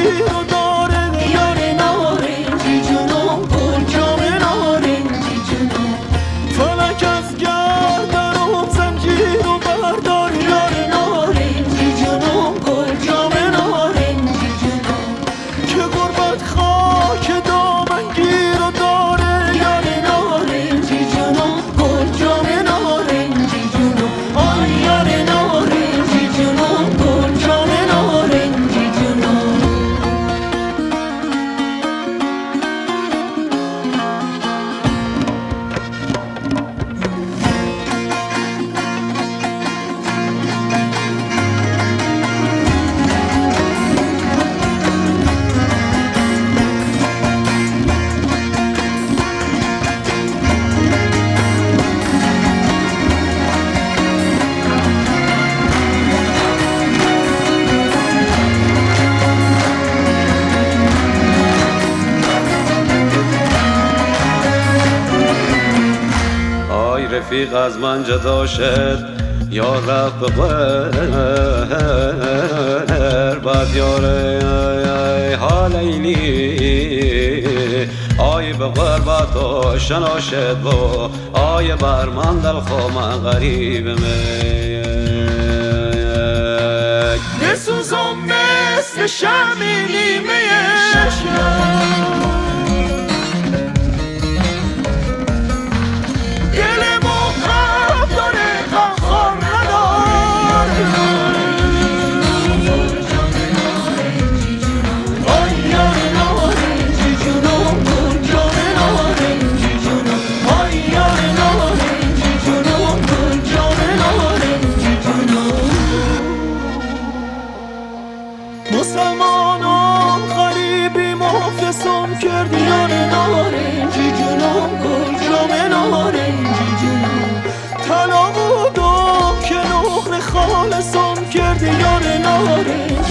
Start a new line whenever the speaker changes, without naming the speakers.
گیر و داره یار نارنجی جونم گل جام نارنجی جونم فلک از گردنم زنجیر و بردار یار نارنجی جونم گل جام نارنجی جونم که غربت خاک دامن گیر و داره یار نارنجی جونم گل جام نارنجی جونم آی یار نارنجی جونم گل جام نارنجی جونم
رفیق از من جدا شد یا رفت به غربت یار حال ایلی آی به غربت آشنا شد با آی بر من دل خوام غریب
بسوزم مثل شمع نیمه شب مسلمانم غریبی مفلسم کردی یار نارنجی جونم گل جام نارنجی جونم طلا بودم که نقل خالصم کردی یار نارنجی